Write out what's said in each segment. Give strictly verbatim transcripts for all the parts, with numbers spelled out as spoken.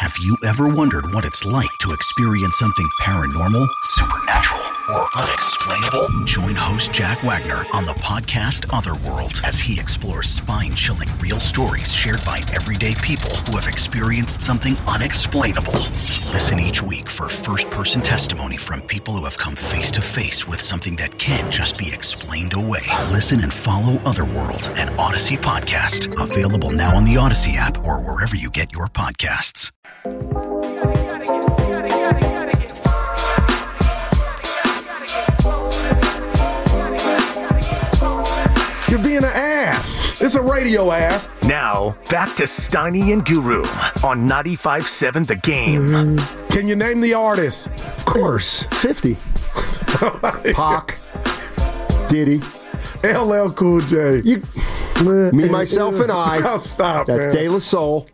Have you ever wondered what it's like to experience something paranormal, supernatural, or unexplainable? Join host Jack Wagner on the podcast Otherworld as he explores spine-chilling real stories shared by everyday people who have experienced something unexplainable. Listen each week for first-person testimony from people who have come face-to-face with something that can't just be explained away. Listen and follow Otherworld, an Odyssey podcast, available now on the Odyssey app or wherever you get your podcasts. You're being an ass. It's a radio ass. Now, back to Steiny and Guru on ninety-five point seven The Game. Mm-hmm. Can you name the artist? Of course. fifty. Pac. Diddy. L L Cool J. You, me, myself, and I. Oh, stop, That's man. De La Soul.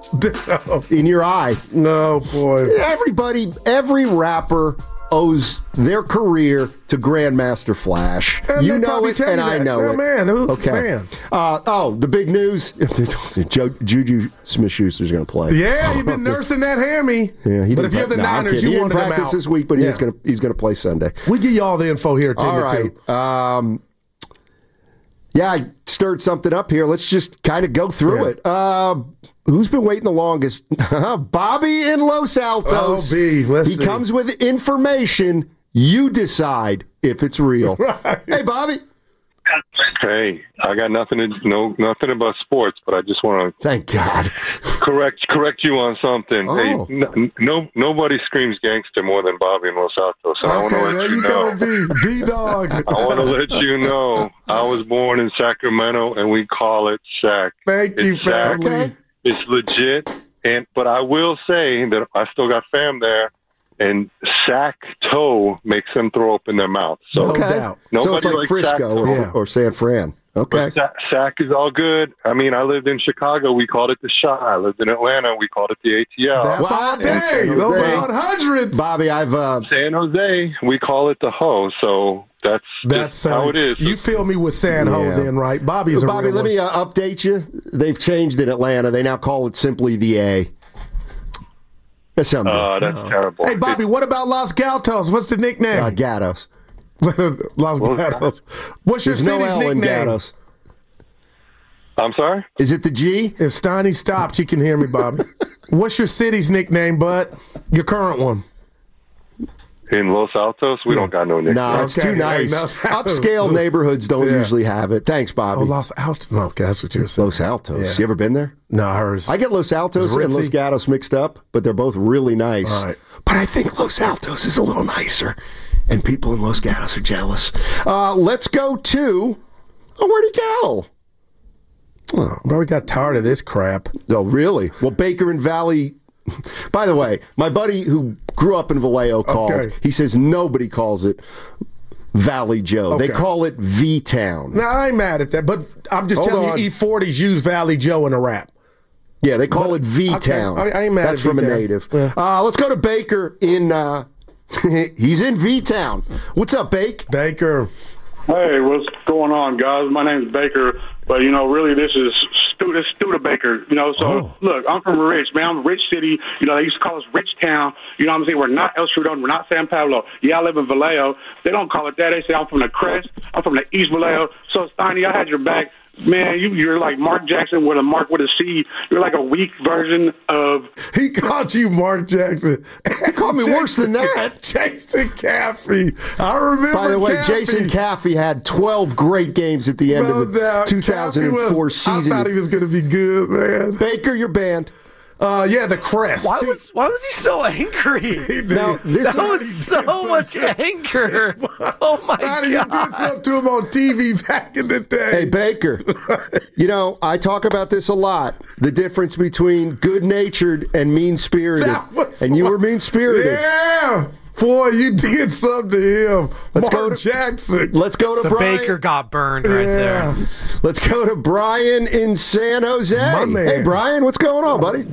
In your eye. No, boy. Everybody, every rapper owes their career to Grandmaster Flash. And you know it, and I know no, it. Man, who, okay. Man. Uh, oh, the big news: Joe, Juju Smith-Schuster's going to play. Yeah, you've been nursing that hammy. Yeah, he but if you're the no, Niners, you you want wanted to practice him out this week, but yeah. he's going to he's going to play Sunday. We give you all the info here, too. All right. Um, yeah, I stirred something up here. Let's just kind of go through yeah. it. Uh, Who's been waiting the longest? Bobby in Los Altos. Oh, B. Let's he see. comes with information. You decide if it's real. Right. Hey, Bobby. Hey, I got nothing to no nothing about sports, but I just want to thank God correct correct you on something. Oh. Hey, no, no nobody screams gangster more than Bobby in Los Altos. So okay, I want to let there you, you know. go, B. B-Dog. I want to let you know I was born in Sacramento, and we call it Sac. Thank it's you, Sac. family. Okay. It's legit, and but I will say that I still got fam there, and Sac toe makes them throw up in their mouth. So No Okay. doubt. So nobody it's like likes Frisco or, Yeah. or San Fran. Okay. But Sac, Sac is all good. I mean, I lived in Chicago. We called it the Chi. I lived in Atlanta. We called it the A T L. That's Wow. all day. And Those Jose. are on hundreds. Bobby, I've uh, San Jose, we call it the Ho. So that's, That's just how it is. You feel me with San Ho Yeah. then, right? Bobby's a Bobby. real Let one. me uh, update you. They've changed in Atlanta. They now call it simply the A. That sounds good. Uh, that's terrible. Hey, Bobby, what about Los Gatos? What's the nickname? Uh, Gatos. Los Gatos. What's your There's no city's L in nickname? Gatos. I'm sorry? Is it the G? If Steiny stops, you can hear me, Bobby. What's your city's nickname, bud? Your current one. In Los Altos, we don't got no nickname. No, it's Okay, too nice. hey, Los Altos. Upscale neighborhoods don't Yeah. usually have it. Thanks, Bobby. Oh, Los Altos. Okay, that's what you're saying. Los Altos. Yeah. You ever been there? No, hers. I get Los Altos and Ritzy. Los Gatos mixed up, but they're both really nice. All right. But I think Los Altos is a little nicer, and people in Los Gatos are jealous. Uh, let's go to... Oh, where'd he go? Oh, bro, we got tired of this crap. Oh, really? Well, Baker and Valley... By the way, my buddy who grew up in Vallejo called. Okay. He says nobody calls it Valley Joe. They Okay. call it V-Town. Now, I ain't mad at that, but I'm just Hold telling on. you, E forties use Valley Joe in a rap. Yeah, they call it V-Town. Okay, I- I ain't mad That's at from a V-Town. native. Yeah. Uh, let's go to Baker in... Uh, he's in V-Town. What's up, Bake? Baker. Hey, what's going on, guys? My name's Baker, but, you know, really this is Stu- this Studebaker, you know. So, Oh. look, I'm from Rich, man. I'm a rich city. You know, they used to call us Rich Town. You know what I'm saying? We're not El Trudon. We're not San Pablo. Yeah, I live in Vallejo. They don't call it that. They say I'm from the Crest. I'm from the East Vallejo. So, Steiny, I had your back. Man, you, you're like Mark Jackson with a Mark with a C. You're like a weak version of... He called you Mark Jackson. He called me worse than that. Jason Caffey. I remember By the way, Caffey. Jason Caffey had twelve great games at the end No of the doubt. two thousand four Caffey was, season. I thought he was going to be good, man. Baker, you're banned. Uh, yeah, the Crest. Why was why was he so angry? Now, this That was so much anger. Oh my Johnny, you did god! something to him on T V back in the day. Hey, Baker, you know, I talk about this a lot. The difference between good-natured and mean-spirited. That was And you what- were mean-spirited. Yeah. Boy, you did something to him. Let's Mark go to- Jackson. Let's go to The Brian. Baker got burned right Yeah. there. Let's go to Brian in San Jose. My man. Hey, Brian, what's going on, buddy?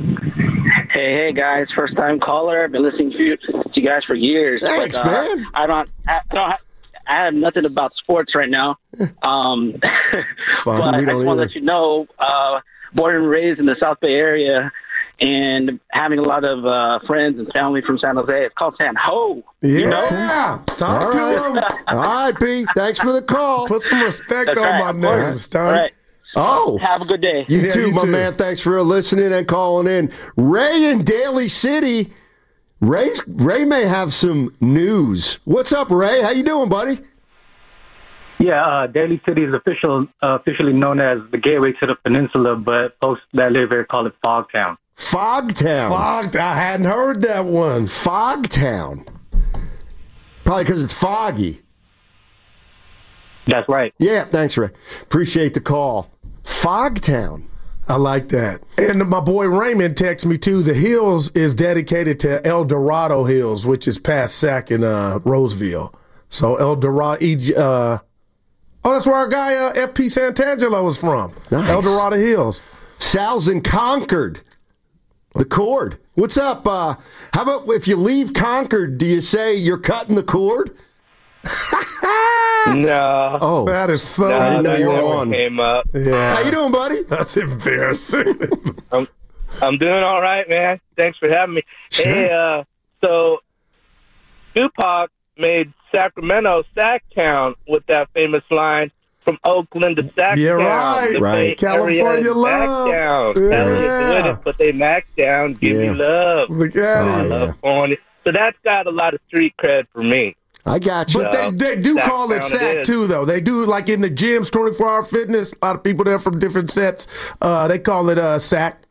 Hey, hey, guys! First time caller. I've been listening to you, to you guys for years. Thanks, but, uh, man. I don't. I don't. I have nothing about sports right now. Um, Fine, but we I don't just want to either. let you know. Uh, born and raised in the South Bay area, and having a lot of uh, friends and family from San Jose. It's called San Ho. Yeah. You know? Yeah. Talk All to right. him. All right, Pete. Thanks for the call. Put some respect That's on right, my of course. name, Stoney. All right. Oh. Have a good day. You Yeah, too, you my too. man. Thanks for listening and calling in. Ray in Daly City. Ray, Ray may have some news. What's up, Ray? How you doing, buddy? Yeah, uh, Daly City is official, uh, officially known as the gateway to the peninsula, but folks that live here call it Fogtown. Fogtown. Fogged. I hadn't heard that one. Fogtown. Probably because it's foggy. That's right. Yeah, thanks, Ray. Appreciate the call. Fogtown. I like that. And my boy Raymond texts me too. The Hills is dedicated to El Dorado Hills, which is past Sac in uh, Roseville. So El Dorado, uh, oh, that's where our guy uh, F P Santangelo was from. Nice. El Dorado Hills. Sal's in Concord. The cord. What's up? Uh, how about if you leave Concord, do you say you're cutting the cord? No. Oh, That is so. no, I didn't know that you were never on. Came up. Yeah. How you doing, buddy? That's embarrassing. I'm, I'm doing all right, man. Thanks for having me. Sure. Hey, uh, so Tupac made Sacramento Sacktown with that famous line, from Oakland to Sacktown. Yeah, right. The Right. Bay Area California is love. Sacktown. Yeah. Tell you doing it, but they knocked down. Give Yeah. me love. Look at Oh, it. I love California. So that's got a lot of street cred for me. I got you. But they, they do Sack call it Town it sack is. too, though. They do, like in the gyms, twenty-four hour fitness. A lot of people there from different sets. Uh, they call it uh, sack.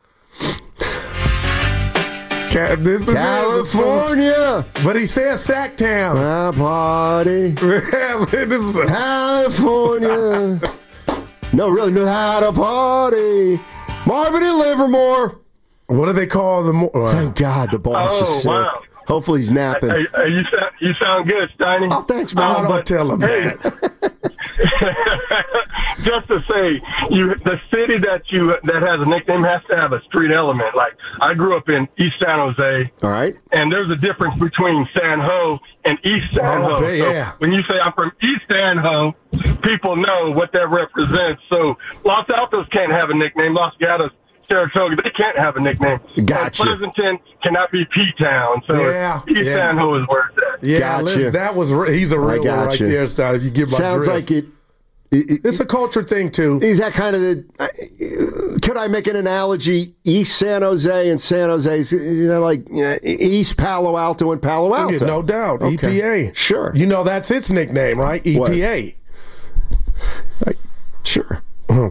Ca- This is California. it. But he says Sacktown. My party. this is a, California. No, really know how to party. Marvin in Livermore. what do they call the? Mo- uh, Thank God the boss Oh, is sick. wow. Hopefully he's napping. Hey, hey, you sound you sound good, Steiny. Oh, thanks, oh, man. don't tell him hey. that. Just to say, you the city that you that has a nickname has to have a street element. Like I grew up in East San Jose, All right. and there's a difference between San Ho and East San Oh, Ho. but So yeah. when you say I'm from East San Ho, people know what that represents. So Los Altos can't have a nickname. Los Gatos, Saratoga, they can't have a nickname. Gotcha. And Pleasanton cannot be P-Town. So Yeah, East yeah. San Ho is where it's at. Yeah, Gotcha. listen, that was re- he's a I real one right gotcha. there, Stein. If you give my Sounds drift. like it. it, it It's a culture thing too. is that kind of the? Uh, could I make an analogy? East San Jose and San Jose, is, you know, like uh, East Palo Alto and Palo Alto. Yeah, no doubt. Okay. E P A. Sure. You know that's its nickname, right? E P A. Like, sure.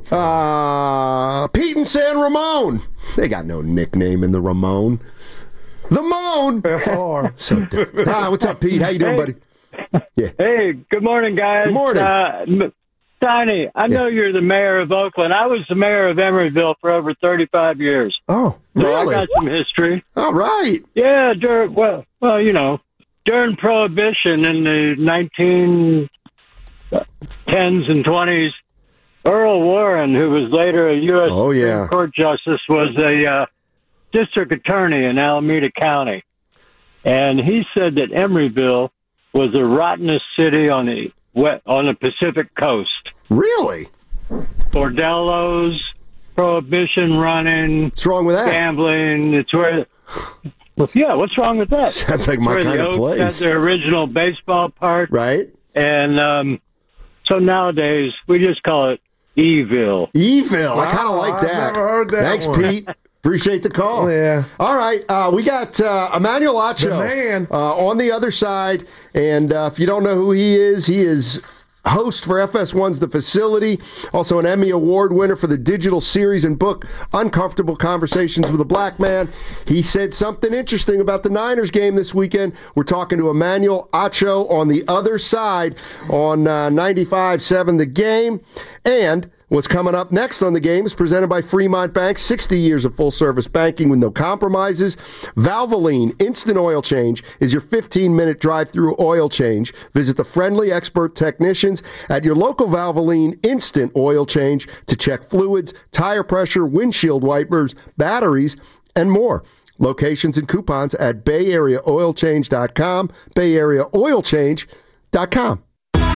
Uh, Pete and San Ramon. They got no nickname in the Ramon. The Moan. That's R. So, ah, what's up, Pete? How you doing, buddy? Yeah. Hey, good morning, guys. Good morning. Uh, M- Tiny, I know you're the mayor of Oakland. I was the mayor of Emeryville for over thirty-five years. Oh, So really? I got some history. All right. Yeah, during, well, well, you know, during Prohibition in the nineteen tens and twenties, Earl Warren, who was later a U S Oh, yeah. Supreme Court justice, was a uh, district attorney in Alameda County. And he said that Emeryville was the rottenest city on the wet, on the Pacific coast. Really? Bordellos, prohibition running, What's wrong with that? gambling. It's where, well, yeah, what's wrong with that? Sounds like It's my where kind the of Oaks had place. their original baseball park. Right? And um, so nowadays, we just call it Eville. Evil. I kind of Wow, like I've that. never heard that Thanks, one. Pete. Appreciate the call. Yeah. All right. Uh, we got uh, Emmanuel Acho The man. Uh, on the other side. And uh, if you don't know who he is, he is host for F S one's The Facility, also an Emmy Award winner for the digital series and book Uncomfortable Conversations with a Black Man. He said something interesting about the Niners game this weekend. We're talking to Emmanuel Acho on the other side on uh, ninety-five point seven The Game. And what's coming up next on The Game is presented by Fremont Bank. sixty years of full-service banking with no compromises. Valvoline Instant Oil Change is your fifteen-minute drive-through oil change. Visit the friendly expert technicians at your local Valvoline Instant Oil Change to check fluids, tire pressure, windshield wipers, batteries, and more. Locations and coupons at bay area oil change dot com, bay area oil change dot com.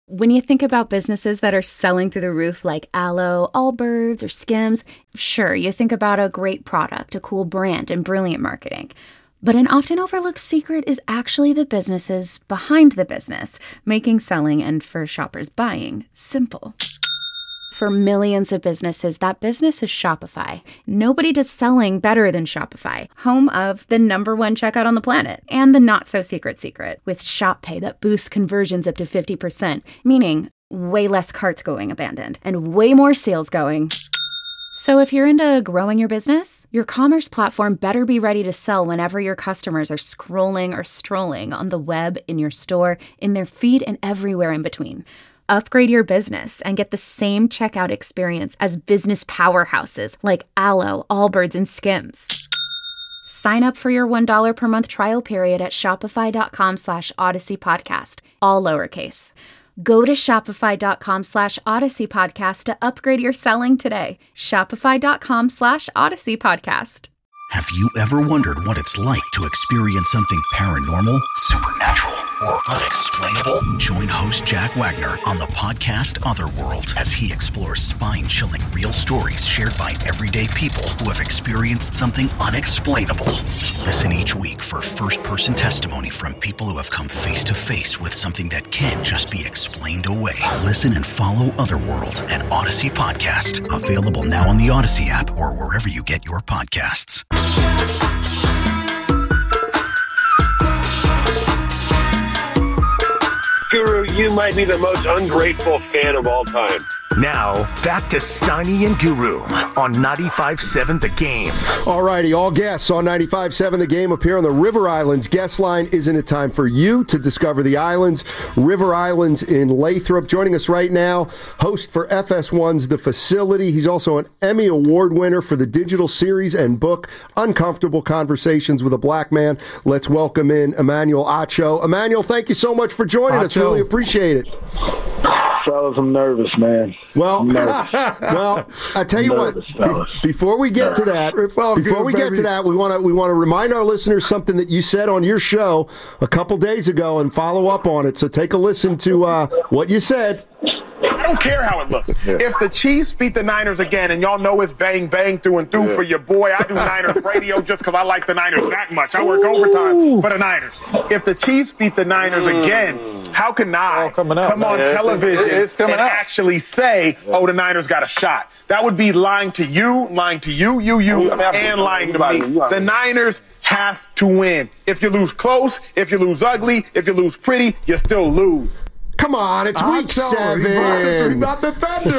When you think about businesses that are selling through the roof like Aloe, Allbirds, or Skims, sure, you think about a great product, a cool brand, and brilliant marketing. But an often overlooked secret is actually the businesses behind the business, making selling and for shoppers buying simple. For millions of businesses, that business is Shopify. Nobody does selling better than Shopify, home of the number one checkout on the planet, and the not-so-secret secret, with Shop Pay that boosts conversions up to fifty percent, meaning way less carts going abandoned, and way more sales going. So if you're into growing your business, your commerce platform better be ready to sell whenever your customers are scrolling or strolling on the web, in your store, in their feed, and everywhere in between. Upgrade your business and get the same checkout experience as business powerhouses like Aloe, Allbirds, and Skims. Sign up for your one dollar per month trial period at shopify.com slash Odyssey Podcast, all lowercase. Go to shopify.com slash Odyssey Podcast to upgrade your selling today. Shopify.com slash Odyssey Podcast. Have you ever wondered what it's like to experience something paranormal, supernatural, or unexplainable? Join host Jack Wagner on the podcast Otherworld as he explores spine-chilling real stories shared by everyday people who have experienced something unexplainable. Listen each week for first-person testimony from people who have come face-to-face with something that can't just be explained away. Listen and follow Otherworld, an Odyssey podcast, available now on the Odyssey app or wherever you get your podcasts. Guru, you might be the most ungrateful fan of all time. Now, back to Steiny and Guru on ninety-five point seven The Game. All righty, all guests on ninety-five point seven The Game appear on the River Islands guest line. Isn't it time for you to discover the islands? River Islands in Lathrop. Joining us right now, host for F S one's The Facility. He's also an Emmy Award winner for the digital series and book Uncomfortable Conversations with a Black Man. Let's welcome in Emmanuel Acho. Emmanuel, thank you so much for joining Acho. us. Really appreciate it. Fellas, I'm nervous, man. Well, nervous. well, I tell you nervous, what. Fellas. Before we get nervous. to that, before good, we baby. get to that, we want to we want to remind our listeners something that you said on your show a couple days ago, and follow up on it. So take a listen to uh, what you said. I don't care how it looks. Yeah. If the Chiefs beat the Niners again, and y'all know it's bang, bang through and through yeah. for your boy, I do Niners radio just because I like the Niners that much. I work Ooh. overtime for the Niners. If the Chiefs beat the Niners mm. again, how can I come on yeah, television it's, it's, it's and up. actually say, yeah. oh, the Niners got a shot? That would be lying to you, lying to you, you, you, I mean, and lying to me. You, the Niners have to win. If you lose close, if you lose ugly, if you lose pretty, you still lose. Come on, it's week seven. About the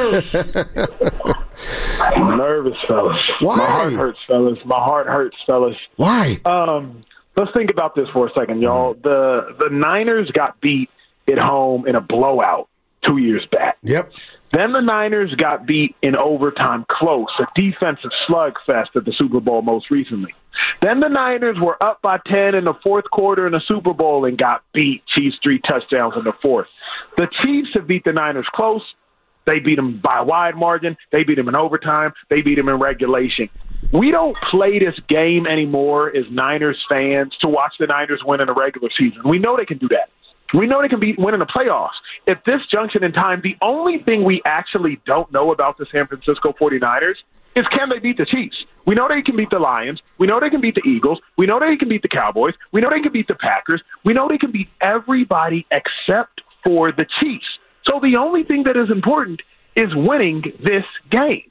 Thunder. I'm nervous, fellas. Why? My heart hurts, fellas. My heart hurts, fellas. Why? Um, let's think about this for a second, y'all. The the Niners got beat at home in a blowout two years back. Yep. Then the Niners got beat in overtime close, a defensive slugfest at the Super Bowl most recently. Then the Niners were up by ten in the fourth quarter in the Super Bowl and got beat. Chiefs three touchdowns in the fourth. The Chiefs have beat the Niners close. They beat them by a wide margin. They beat them in overtime. They beat them in regulation. We don't play this game anymore as Niners fans to watch the Niners win in the regular season. We know they can do that. We know they can be winning the playoffs. At this junction in time, the only thing we actually don't know about the San Francisco forty-niners is can they beat the Chiefs? We know they can beat the Lions. We know they can beat the Eagles. We know they can beat the Cowboys. We know they can beat the Packers. We know they can beat everybody except for the Chiefs. So the only thing that is important is winning this game.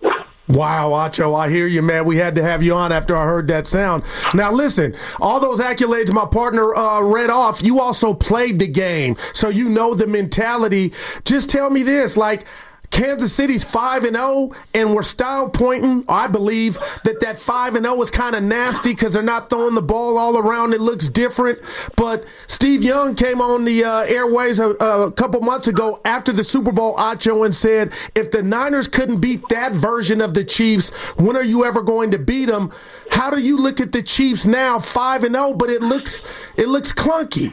Wow, Acho, I hear you, man. We had to have you on after I heard that sound. Now, listen, all those accolades my partner uh, read off, you also played the game, so you know the mentality. Just tell me this, like, Kansas City's five and oh, and we're style pointing. I believe that that five and oh is kind of nasty because they're not throwing the ball all around. It looks different. But Steve Young came on the uh, airways a, a couple months ago after the Super Bowl, Acho, and said, if the Niners couldn't beat that version of the Chiefs, when are you ever going to beat them? How do you look at the Chiefs now, five and oh, but it looks it looks clunky?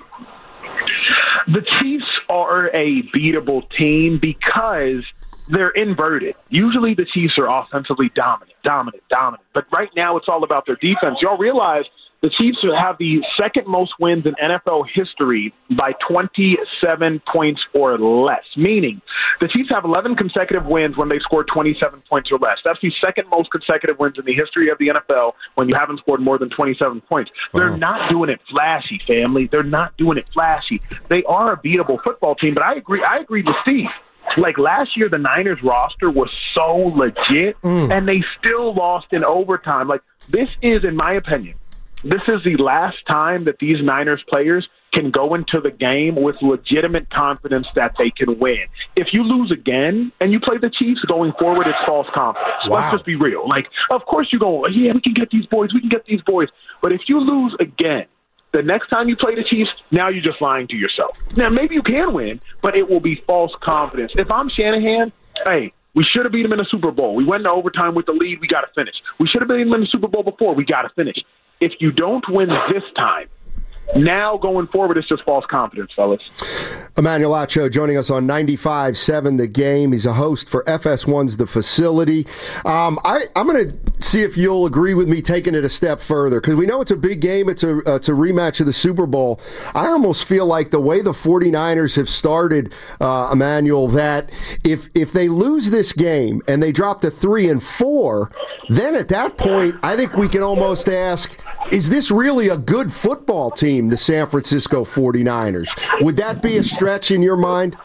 The Chiefs are a beatable team because they're inverted. Usually the Chiefs are offensively dominant, dominant, dominant. But right now it's all about their defense. Y'all realize the The Chiefs have the second most wins in N F L history by twenty-seven points or less, meaning the Chiefs have eleven consecutive wins when they score twenty-seven points or less. That's the second most consecutive wins in the history of the N F L when you haven't scored more than twenty-seven points. They're wow. not doing it flashy, family. They're not doing it flashy. They are a beatable football team, but I agree. I agree with Steve. Like last year, the Niners roster was so legit, mm. and they still lost in overtime. Like this is, in my opinion, this is the last time that these Niners players can go into the game with legitimate confidence that they can win. If you lose again and you play the Chiefs going forward, it's false confidence. Wow. Let's just be real. Like, of course you go, yeah, we can get these boys, we can get these boys. But if you lose again, the next time you play the Chiefs, now you're just lying to yourself. Now, maybe you can win, but it will be false confidence. If I'm Shanahan, hey, we should have beat them in the Super Bowl. We went into overtime with the lead. We got to finish. We should have beat them in the Super Bowl before. We got to finish. If you don't win this time, now going forward, it's just false confidence, fellas. Emmanuel Acho joining us on ninety-five point seven The Game. He's a host for F S one's The Facility. Um, I, I'm going to see if you'll agree with me taking it a step further, because we know it's a big game. It's a, uh, it's a rematch of the Super Bowl. I almost feel like the way the 49ers have started, uh, Emmanuel, that if if they lose this game and they drop to three and four, then at that point, I think we can almost ask, is this really a good football team, the San Francisco 49ers? Would that be a stretch in your mind?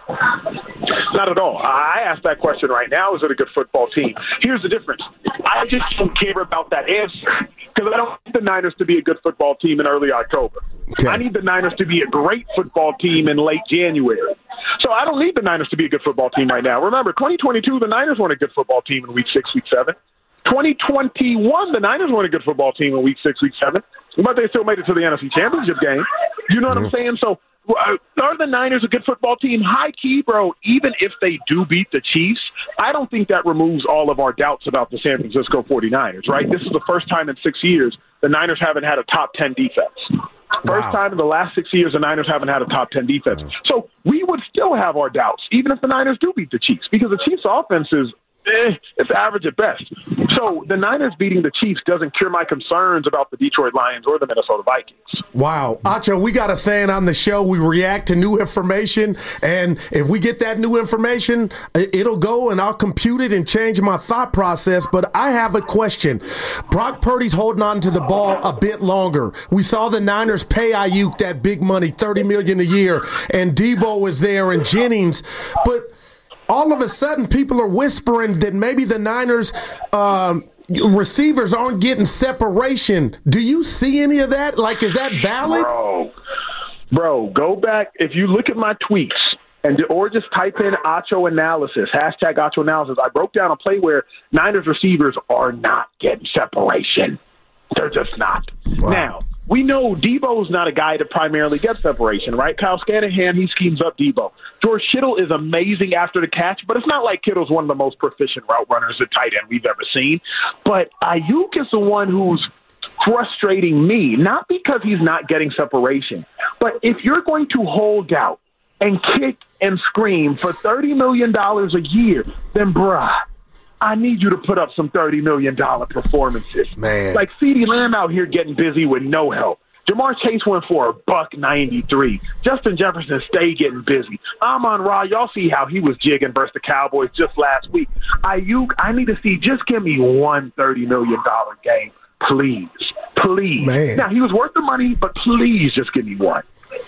Not at all. I asked that question right now. Is it a good football team? Here's the difference. I just don't care about that answer because I don't need the Niners to be a good football team in early October. Okay. I need the Niners to be a great football team in late January. So I don't need the Niners to be a good football team right now. Remember, twenty twenty-two, the Niners weren't a good football team in week six, week seven. twenty twenty-one, the Niners weren't a good football team in week six, week seven, but they still made it to the N F C Championship game. You know what mm-hmm. I'm saying? So uh, are the Niners a good football team? High key, bro, even if they do beat the Chiefs, I don't think that removes all of our doubts about the San Francisco 49ers, right? This is the first time in six years the Niners haven't had a top ten defense. First wow. time in the last six years the Niners haven't had a top ten defense. So we would still have our doubts, even if the Niners do beat the Chiefs, because the Chiefs' offense is Eh, it's average at best. So the Niners beating the Chiefs doesn't cure my concerns about the Detroit Lions or the Minnesota Vikings. Wow. Acho, we got a saying on the show, we react to new information, and if we get that new information, it'll go and I'll compute it and change my thought process. But I have a question. Brock Purdy's holding on to the ball a bit longer. We saw the Niners pay Ayuk that big money, thirty million dollars a year, and Debo was there and Jennings, but all of a sudden, people are whispering that maybe the Niners um, receivers aren't getting separation. Do you see any of that? Like, is that valid? Bro, bro, go back. If you look at my tweets, and or just type in Acho analysis, hashtag Acho analysis, I broke down a play where Niners receivers are not getting separation. They're just not. Wow. Now, we know Debo's not a guy to primarily get separation, right? Kyle Shanahan, he schemes up Debo. George Kittle is amazing after the catch, but it's not like Kittle's one of the most proficient route runners at tight end we've ever seen. But Ayuk is the one who's frustrating me, not because he's not getting separation, but if you're going to hold out and kick and scream for thirty million dollars a year, then bruh, I need you to put up some thirty million dollars performances. Man. Like CeeDee Lamb out here getting busy with no help. Jamar Chase went for a buck ninety-three. Justin Jefferson stayed getting busy. Amon Ra, y'all see how he was jigging versus the Cowboys just last week. Ayuk, I need to see, just give me one thirty million dollars game, please. Please. Man. Now, he was worth the money, but please just give me one.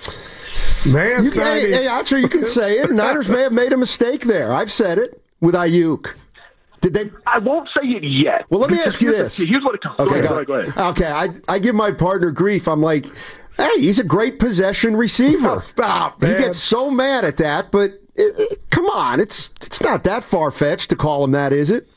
Man, you, hey, hey, Acho, you can say it. Niners may have made a mistake there. I've said it with Ayuk. Did they? I won't say it yet. Well, let me ask you this. Here's what it comes. Okay, go ahead, go ahead. Okay, I I give my partner grief. I'm like, hey, he's a great possession receiver. Stop, man. He gets so mad at that, but it, it, come on, it's it's not that far fetched to call him that, is it?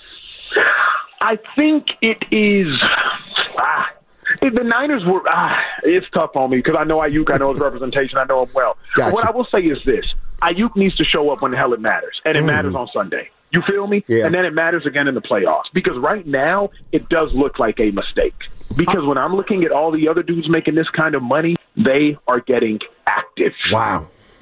I think it is. Ah, if the Niners were. Ah, it's tough on me because I know Ayuk, I know his representation, I know him well. Gotcha. What I will say is this: Ayuk needs to show up when the hell it matters, and it mm. matters on Sunday. You feel me? Yeah. And then it matters again in the playoffs. Because right now, it does look like a mistake. Because when I'm looking at all the other dudes making this kind of money, they are getting active. Wow.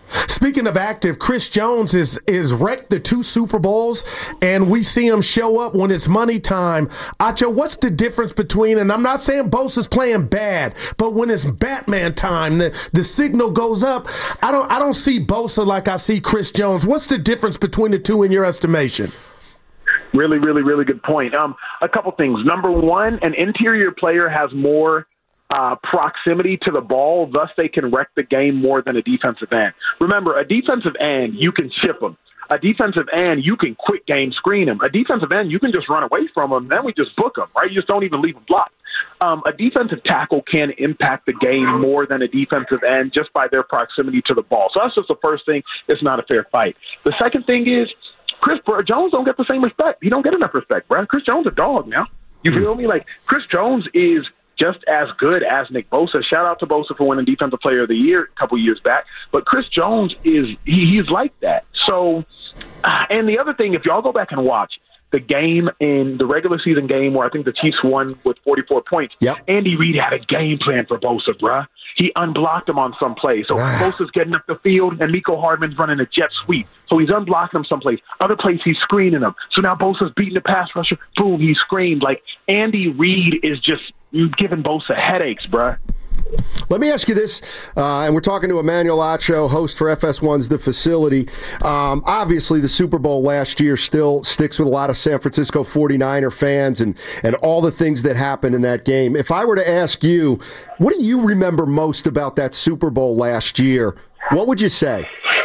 Speaking of active, Chris Jones is is wrecked the two Super Bowls, and we see him show up when it's money time. Acho, what's the difference between, and I'm not saying Bosa's playing bad, but when it's Batman time, the, the signal goes up. I don't I don't see Bosa like I see Chris Jones. What's the difference between the two in your estimation? Really, really, really good point. Um, a couple things. Number one, an interior player has more uh, proximity to the ball, thus they can wreck the game more than a defensive end. Remember, a defensive end, you can chip them. A defensive end, you can quick game screen them. A defensive end, you can just run away from them, then we just book them, right? You just don't even leave them blocked. Um, a defensive tackle can impact the game more than a defensive end just by their proximity to the ball. So that's just the first thing. It's not a fair fight. The second thing is, Chris Jones don't get the same respect. He don't get enough respect, bro. Chris Jones a dog now. You feel me? Like, Chris Jones is just as good as Nick Bosa. Shout out to Bosa for winning Defensive Player of the Year a couple years back. But Chris Jones is he, he's like that. So, uh, and the other thing, if y'all go back and watch the game in the regular season game where I think the Chiefs won with forty-four points, yep. Andy Reid had a game plan for Bosa, bruh. He unblocked him on some plays. So Bosa's getting up the field, and Mecole Hardman's running a jet sweep. So he's unblocking him someplace. Other places, he's screening him. So now Bosa's beating the pass rusher. Boom, he screened. Like, Andy Reid is just giving Bosa headaches, bruh. Let me ask you this, uh, and we're talking to Emmanuel Acho, host for F S one's The Facility. Um, obviously, the Super Bowl last year still sticks with a lot of San Francisco forty-niner fans and, and all the things that happened in that game. If I were to ask you, what do you remember most about that Super Bowl last year, what would you say?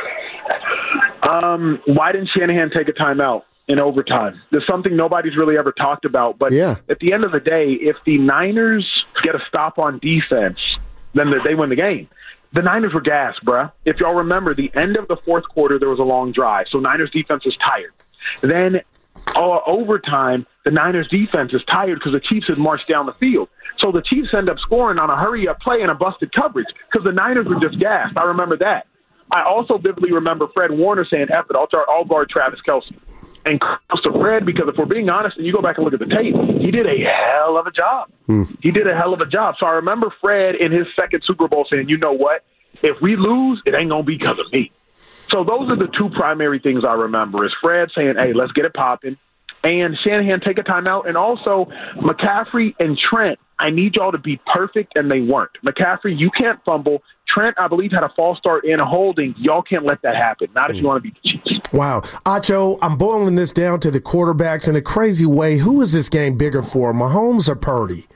Um, why didn't Shanahan take a timeout in overtime? There's something nobody's really ever talked about. But yeah. At the end of the day, if the Niners get a stop on defense, then they win the game. The Niners were gassed, bruh. If y'all remember, the end of the fourth quarter, there was a long drive. So Niners defense was tired. Then uh, overtime, the Niners defense is tired because the Chiefs had marched down the field. So the Chiefs end up scoring on a hurry-up play and a busted coverage because the Niners were just gassed. I remember that. I also vividly remember Fred Warner saying, F it, I'll, I'll guard Travis Kelce. And close to Fred, because if we're being honest, and you go back and look at the tape, he did a hell of a job. Mm. He did a hell of a job. So I remember Fred in his second Super Bowl saying, you know what? If we lose, it ain't going to be because of me. So those are the two primary things I remember is Fred saying, hey, let's get it popping, and Shanahan take a timeout, and also McCaffrey and Trent, I need y'all to be perfect, and they weren't. McCaffrey, you can't fumble. Trent, I believe, had a false start and a holding. Y'all can't let that happen, not if you want to beat the Chiefs. Wow. Acho, I'm boiling this down to the quarterbacks in a crazy way. Who is this game bigger for, Mahomes or Purdy?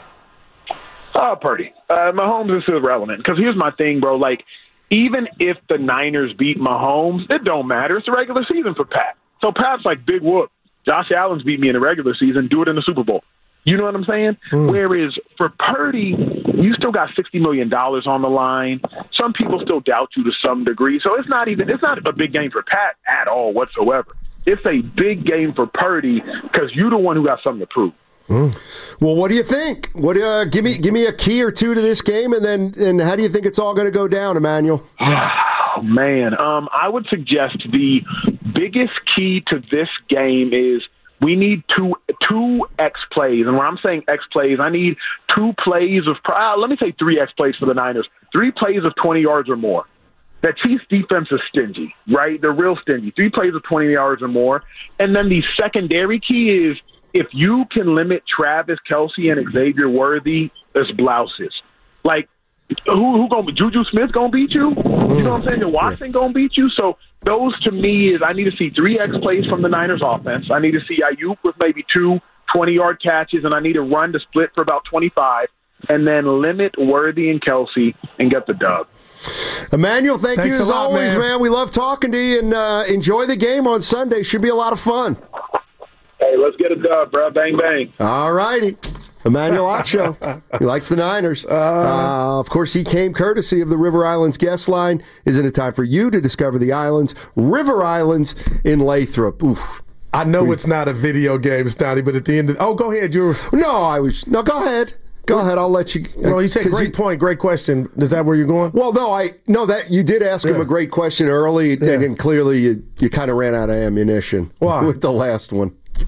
Oh, Purdy. Uh, Mahomes is irrelevant because here's my thing, bro. Like, even if the Niners beat Mahomes, it don't matter. It's the regular season for Pat. So Pat's like, big whoop. Josh Allen's beat me in the regular season. Do it in the Super Bowl. You know what I'm saying? Mm. Whereas for Purdy, you still got sixty million dollars on the line. Some people still doubt you to some degree. So it's not even it's not a big game for Pat at all whatsoever. It's a big game for Purdy because you're the one who got something to prove. Mm. Well, what do you think? What uh, give me give me a key or two to this game, and then and how do you think it's all going to go down, Emmanuel? Oh man, um, I would suggest the biggest key to this game is we need two two X plays, and when I'm saying X plays, I need two plays of uh, let me say three X plays for the Niners, three plays of twenty yards or more. That Chiefs defense is stingy, right? They're real stingy. Three plays of twenty yards or more, and then the secondary key is if you can limit Travis Kelce and Xavier Worthy as blouses, like. Who who gonna Juju Smith gonna beat you? You know what I'm saying? And Watson gonna beat you. So those to me is I need to see three X plays from the Niners offense. I need to see Ayuk with maybe two twenty-yard catches, and I need to run to split for about twenty-five, and then limit Worthy and Kelce and get the dub. Emmanuel, thank Thanks you as lot, always, man. man. We love talking to you, and uh, enjoy the game on Sunday. Should be a lot of fun. Hey, let's get a dub, bro. Bang, bang. All righty. Emmanuel Acho. He likes the Niners. Uh, uh, of course, he came courtesy of the River Islands guest line. Isn't it time for you to discover the islands? River Islands in Lathrop. Oof. I know we, it's not a video game, Stoney, but at the end of oh, go ahead. You're no, I was no. Go ahead. Go ahead. I'll let you. Well, you said great you, point, great question. Is that where you're going? Well, no, I no that you did ask yeah. him a great question early, yeah. and clearly you, you kind of ran out of ammunition Why? with the last one.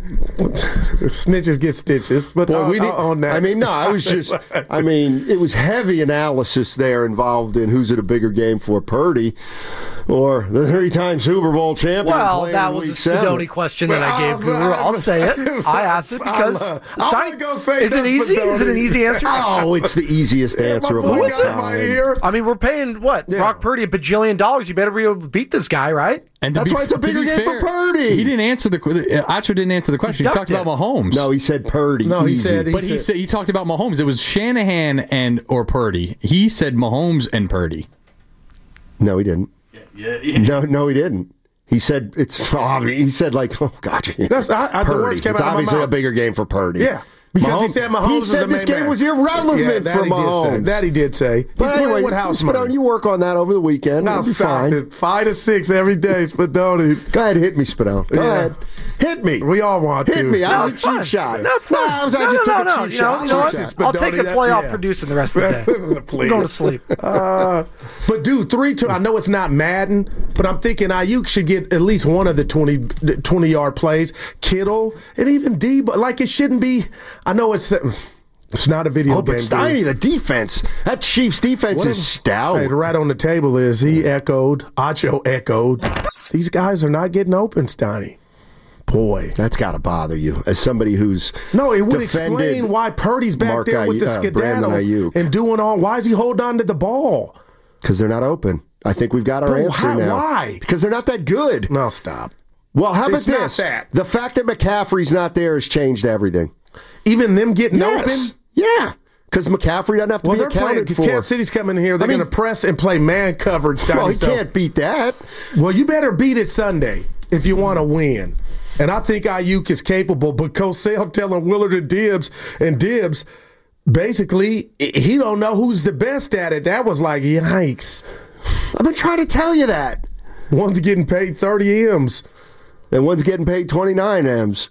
Snitches get stitches, but Boy, on, we need, on that. I mean, no, I was just, I mean, it was heavy analysis there involved in who's it a bigger game for, Purdy or the three-time Super Bowl champion. Well, that was a Spadoni question that I gave Guru. I'll say it. I asked it because I'm go say is it easy? Is it an easy answer? Oh, it's the easiest answer of all time. I mean, we're paying what Yeah. Brock Purdy a bajillion dollars. You better be able to beat this guy, right? And to That's be- why it's a to bigger be game fair, for Purdy. He didn't answer the Acho didn't answer the question. He, He talked ducked about Mahomes. No, he said Purdy. No, he Easy. said but he said he talked about Mahomes. It was Shanahan and or Purdy. He said Mahomes and Purdy. No, he didn't. Yeah, yeah. No, no, he didn't. He said it's. Oh, he said like, oh God, That's I, I, the Purdy. words came It's out of my obviously mouth. a bigger game for Purdy. Yeah. Because he said Mahomes He was said a this main game man. was irrelevant Yeah, that for he did say. Mahomes. That he did say. He's But playing anyway, with house Spadoni, money. you work on that over the weekend. No, It'll be stop fine. it. Five to six every day, Spadoni. Go ahead, hit me, Spadoni. Go Yeah. ahead. Hit me. We all want Hit to. me. I No, was it's a cheap fine. shot. That's No, fine. I, was, I no, just no, took no, a no. cheap You know, shot. you know what? Cheap shot. I'll take a Spadoni, playoff yeah. producing the rest of the day. Please. Go to sleep. Uh, but dude, three two. I know it's not Madden, but I'm thinking Ayuk should get at least one of the twenty, twenty yard plays. Kittle and even Debo. Like it shouldn't be. I know it's it's not a video Oh, game. but Steiny, dude. the defense, that Chiefs defense What is am- stout. Hey, right on the table is he echoed. Acho echoed. These guys are not getting open, Steiny. Boy, That's got to bother you as somebody who's no, it would defended explain why Purdy's back Mark there with the Ayu- uh, Brandon skedaddle Ayuk. and doing all. Why is he holding on to the ball? Because they're not open. I think we've got our But answer why- now. why? Because they're not that good. No, stop. Well, how about It's not this? that. The fact that McCaffrey's not there has changed everything. Even them getting Yes. open. Yeah. Because McCaffrey doesn't have to Well, be they're playing. accounted for. Kansas City's coming in here. They're I mean- going to press and play man coverage. Steiny, Well, he so- can't beat that. Well, you better beat it Sunday if you want to win. And I think Ayuk is capable, but Cosell telling Willard and Dibbs, and Dibbs, basically, he don't know who's the best at it. That was like, yikes. I've been trying to tell you that. One's getting paid thirty M's. And one's getting paid twenty-nine M's.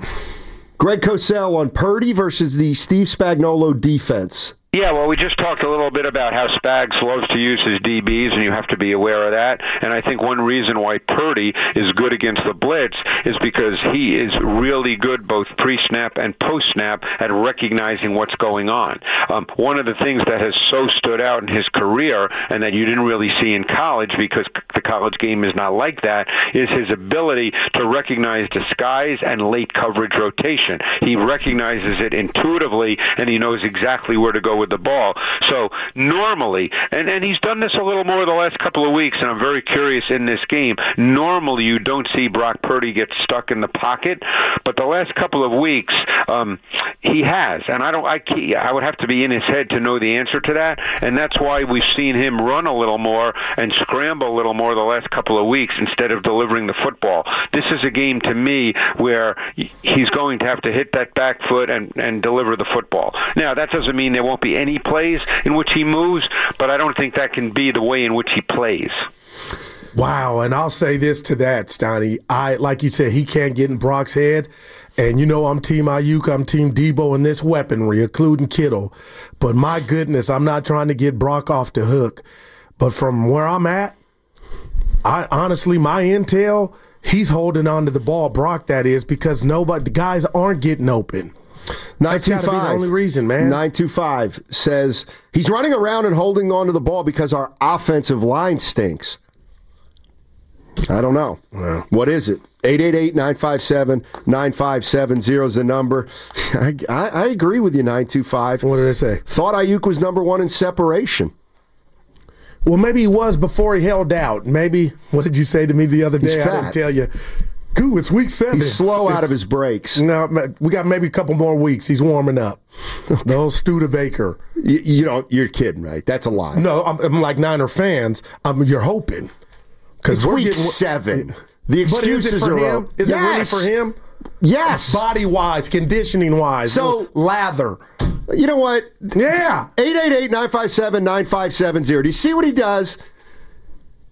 Greg Cosell on Purdy versus the Steve Spagnuolo defense. Yeah, well, we just talked a little bit about how Spags loves to use his D Bs, and you have to be aware of that. And I think one reason why Purdy is good against the blitz is because he is really good both pre-snap and post-snap at recognizing what's going on. Um, one of the things that has so stood out in his career and that you didn't really see in college because the college game is not like that is his ability to recognize disguise and late coverage rotation. He recognizes it intuitively, and he knows exactly where to go with the ball. So normally, and, and he's done this a little more the last couple of weeks, and I'm very curious in this game, normally you don't see Brock Purdy get stuck in the pocket, but the last couple of weeks um, he has, and I don't. I, I would have to be in his head to know the answer to that, and that's why we've seen him run a little more and scramble a little more the last couple of weeks instead of delivering the football. This is a game to me where he's going to have to hit that back foot and, and deliver the football. Now, that doesn't mean there won't be any plays in which he moves, but I don't think that can be the way in which he plays. Wow, and I'll say this to that, Steiny. I like you said, he can't get in Brock's head. And you know I'm Team Ayuk, I'm Team Debo in this weaponry, including Kittle. But my goodness, I'm not trying to get Brock off the hook. But from where I'm at, I honestly, my intel, he's holding on to the ball, Brock that is, because nobody, the guys aren't getting open. That's got to be the only reason, man. nine two five says he's running around and holding on to the ball because our offensive line stinks. I don't know. Well, what is it? eight eight eight, nine five seven, nine five seven zero is the number. I, I, I agree with you, nine two five. What did I say? Thought Ayuk was number one in separation. Well, maybe he was before he held out. Maybe, what did you say to me the other He's day? I fat. didn't tell you. Goo, it's week seven. He's slow out It's- of his breaks. No, we got maybe a couple more weeks. He's warming up. The old Studebaker. You, you don't, you're kidding, right? That's a lie. No, I'm, I'm like Niner fans. I'm, you're hoping. It's we're week getting- seven. The But is excuses it for are him? up. Is Yes. it really for him? Yes. Body wise, conditioning wise. So- lather. You know what? Yeah. eight eight eight, nine five seven, nine five seven zero. Do you see what he does?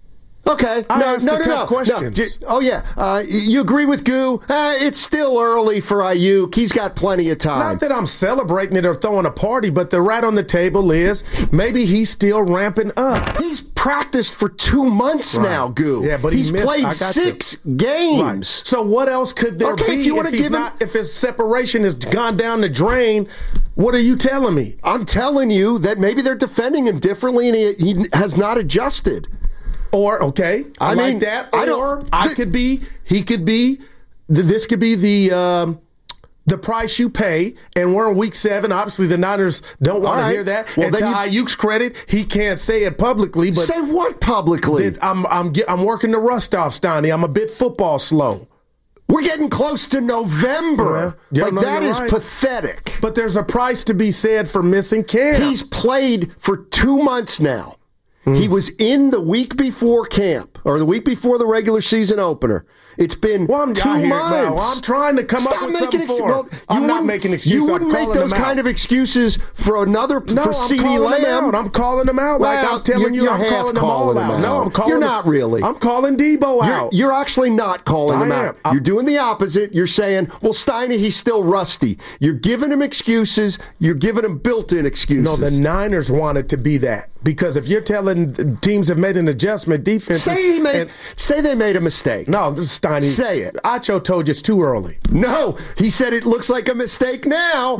Okay. I no, asked no, the no, tough no. questions. no. J- Oh, yeah. Uh, you agree with Goo? Uh, it's still early for Ayuk. He's got plenty of time. Not that I'm celebrating it or throwing a party, but the right on the table is maybe he's still ramping up. He's practiced for two months Right. now, Goo. Yeah, but he he's missed- I played got six you. games. Right. So what else could there Okay, be if you wanna he's give him- not, if his separation has gone down the drain? What are you telling me? I'm telling you that maybe they're defending him differently and he, he has not adjusted. Or okay, I, I like mean, that. I Or don't- I could be, he could be. th- This could be the um, the price you pay. And we're in week seven. Obviously, the Niners don't want All right. to hear that. Well, and to then Ayuk's credit, he can't say it publicly. But Say what publicly? that I'm I'm get, I'm working the rust off, Steiny. I'm a bit football slow. We're getting close to November. Yeah. Like, No, that you're is right. pathetic. But there's a price to be said for missing camp. He's played for two months now. Mm. He was in the week before camp, or the week before the regular season opener. It's been Well, I'm two I hear it now. months. I'm trying to come Stop up with making something ex- for well, him. you I'm not wouldn't- making excuses. You I'm wouldn't make calling those them kind out. of excuses for another No, for I'm CeeDee calling them Lamb. out. I'm calling them out. Like Well, I'm telling you're, you, you're I'm half calling them all calling out. him No, I'm calling You're them- not really. I'm calling Debo You're, out. you're actually not calling I him am. out. I'm- You're doing the opposite. You're saying, well, Steiny, he's still rusty. You're giving him excuses. You're giving him built-in excuses. No, the Niners want it to be that. Because if you're telling teams have made an adjustment, defense. Say he made, say they made a mistake. No, Steiny. Say it. Acho told you it's too early. No, he said it looks like a mistake now.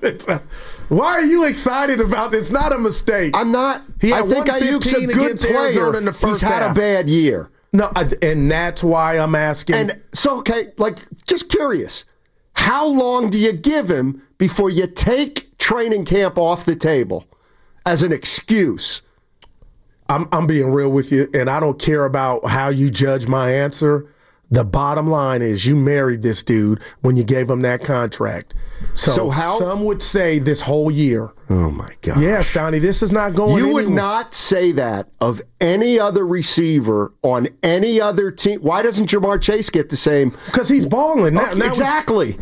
Why are you excited about this? It's not a mistake. I'm not. He I had think Ayuk's a one fifteen good against Arizona player. in the first He's had half. a bad year. No, I- and that's why I'm asking. And so, okay, like, just curious. How long do you give him before you take training camp off the table as an excuse? I'm, I'm being real with you, and I don't care about how you judge my answer. The bottom line is you married this dude when you gave him that contract. So, So how- some would say this whole year. Oh, my God. Yeah, Steiny, this is not going You would anywhere. not say that of any other receiver on any other team. Why doesn't Jamar Chase get the same? Because he's balling. Now, Okay, now it's- exactly.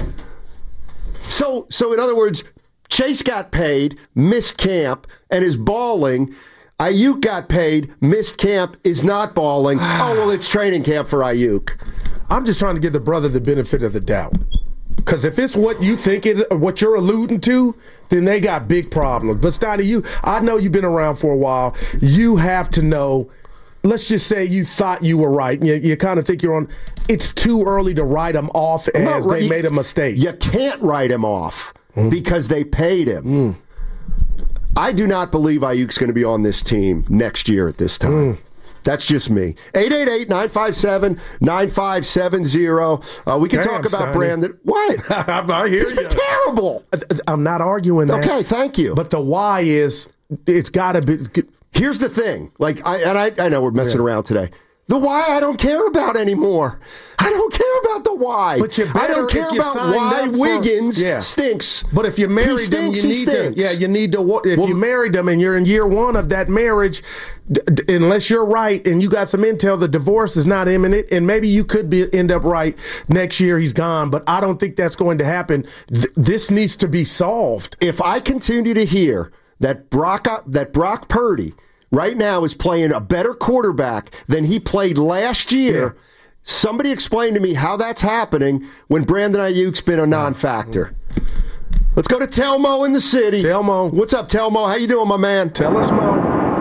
So, so in other words, Chase got paid, missed camp, and is balling. Ayuk got paid, missed camp, is not balling. Oh, well, it's training camp for Ayuk. I'm just trying to give the brother the benefit of the doubt. Because if it's what you think it, what you're alluding to, then they got big problems. But Steiny, you, I know you've been around for a while. You have to know. Let's just say you thought you were right. You, you kind of think you're on. It's too early to write them off I'm not as right. they made a mistake. You can't write him off because they paid him. Mm. I do not believe Ayuk's going to be on this team next year at this time. Mm. That's just me. eight eight eight, nine five seven, nine five seven zero. Uh, we can Damn, talk about Steiny. Brandon. What? I hear It's been you. terrible. I'm not arguing that. Okay, thank you. But the why is it's got to be. Here's the thing. Like, I and I, I know we're messing Yeah. around today. The why I don't care about anymore. I don't care about the why. But you I better don't care if you about signed why up for- Wiggins Yeah. stinks. But if you married he them, stinks, you he need to. stinks. Yeah, you need to. wa- If Well, you married them and you're in year one of that marriage, d- d- unless you're right and you got some intel, the divorce is not imminent, and maybe you could be end up right next year. He's gone, but I don't think that's going to happen. Th- this needs to be solved. If I continue to hear that Brock that Brock Purdy right now is playing a better quarterback than he played last year, Yeah. somebody explain to me how that's happening when Brandon Ayuk's been a non-factor. Let's go to Telmo in the city. Telmo. What's up, Telmo? How you doing, my man? Tell us, Mo.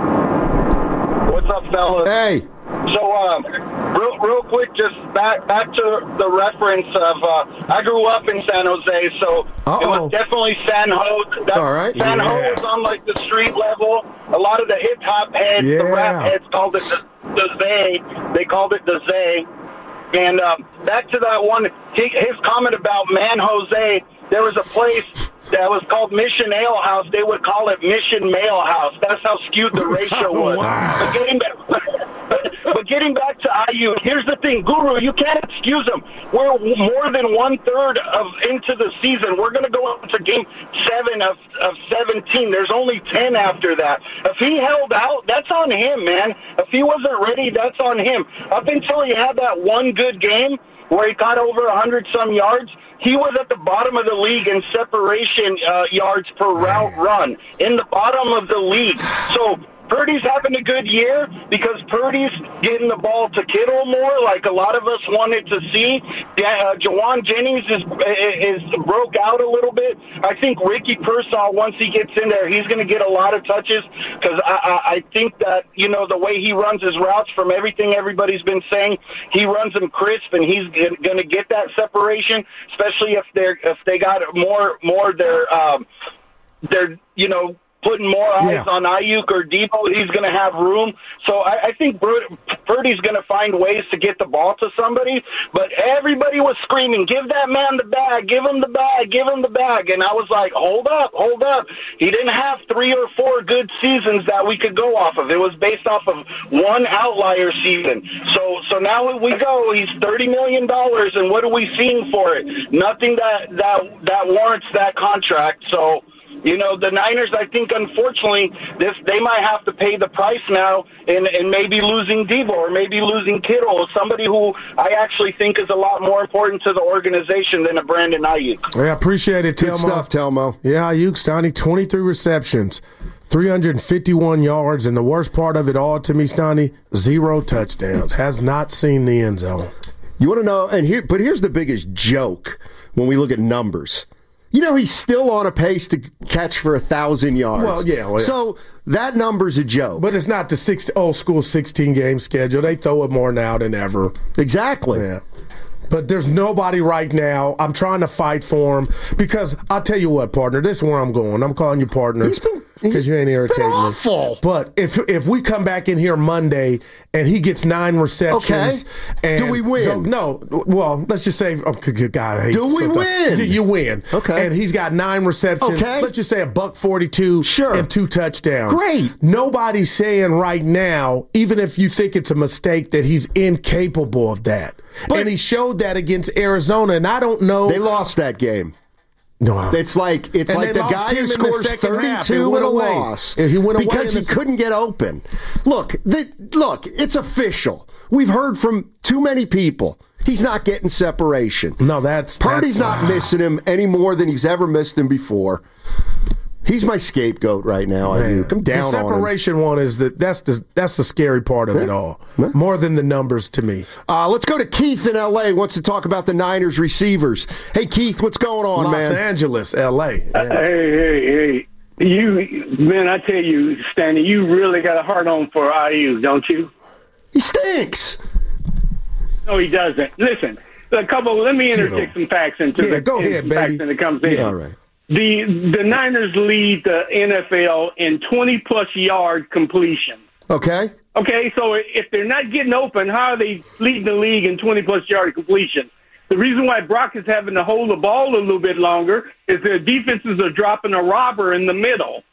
What's up, fellas? Hey. So, um, real, real quick, just back back to the reference of uh, I grew up in San Jose, so it Uh-oh. was definitely San Ho. That, All right. San Ho Yeah. was on like the street level. A lot of the hip hop heads, the Yeah. rap heads called it the, the Zay. They called it the Zay. And um, back to that one, he, his comment about Man Jose. There was a place that was called Mission Ale House. They would call it Mission Mail House. That's how skewed the ratio was. Wow. But getting back, but getting back to I U, here's the thing, Guru, you can't excuse him. We're more than one third of into the season. We're going to go into game seven of, of seventeen. There's only ten after that. If he held out, that's on him, man. If he wasn't ready, that's on him. Up until he had that one good game where he got over one hundred some yards, he was at the bottom of the league in separation uh, yards per route run, in the bottom of the league. So Purdy's having a good year. because Purdy's getting the ball to Kittle more, like a lot of us wanted to see. Uh, Jawan Jennings is is broke out a little bit. I think Ricky Pearsall, once he gets in there, he's going to get a lot of touches because I, I, I think that, you know, the way he runs his routes, from everything everybody's been saying, he runs them crisp, and he's going to get that separation, especially if they're if they got more more their um, they're you know. putting more eyes Yeah. on Ayuk or Debo, he's going to have room. So I, I think Purdy's going to find ways to get the ball to somebody. But everybody was screaming, give that man the bag, give him the bag, give him the bag. And I was like, hold up, hold up. He didn't have three or four good seasons that we could go off of. It was based off of one outlier season. So so now we go. He's thirty million dollars, and what are we seeing for it? Nothing that, that, that warrants that contract. So... You know, the Niners, I think, unfortunately, this they might have to pay the price now and, and maybe losing Debo or maybe losing Kittle, somebody who I actually think is a lot more important to the organization than a Brandon Ayuk. Yeah, appreciate it, Telmo. Good stuff, Telmo. Yeah, Ayuk, Stoney, twenty-three receptions, three hundred fifty-one yards, and the worst part of it all to me, Stoney, zero touchdowns. Has not seen the end zone. You want to know, and here, but here's the biggest joke when we look at numbers. You know, he's still on a pace to catch for a thousand yards. Well, yeah, well, yeah. So that number's a joke. But it's not the six, old school sixteen-game schedule. They throw it more now than ever. Exactly. Yeah. But there's nobody right now. I'm trying to fight for him because I'll tell you what, partner, this is where I'm going. I'm calling you partner because you ain't irritating me. Awful. But if if we come back in here Monday and he gets nine receptions, okay. and do we win? No, no. Well, let's just say, oh, God, I hate do we win? You, you win. Okay. And he's got nine receptions. Okay. Let's just say a buck forty-two. Sure. And two touchdowns. Great. Nobody's saying right now, even if you think it's a mistake, that he's incapable of that. But and he showed that against Arizona, and I don't know. They lost that game. No, it's like it's and like the guy who scores thirty-two in a away. loss he went because he the... couldn't get open. Look, the, look, it's official. We've heard from too many people. He's not getting separation. No, that's Purdy's that's, not uh, missing him any more than he's ever missed him before. He's my scapegoat right now. I do. I'm down the separation on him. one is that that's the that's the scary part of yeah. it all. Yeah. More than the numbers to me. Uh, let's go to Keith in L A. Wants to talk about the Niners receivers. Hey Keith, what's going on, Los man? Los Angeles, L A. Yeah. Uh, hey, hey, hey. You man, I tell you, Stanley, you really got a hard on for Ayuk, don't you? He stinks. No, he doesn't. Listen, a couple. Let me interject some facts into yeah, the go ahead, baby. facts, and it comes in. Yeah, all right. The the Niners lead the N F L in twenty-plus yard completion. Okay. Okay, so if they're not getting open, how are they leading the league in twenty-plus yard completion? The reason why Brock is having to hold the ball a little bit longer is their defenses are dropping a robber in the middle,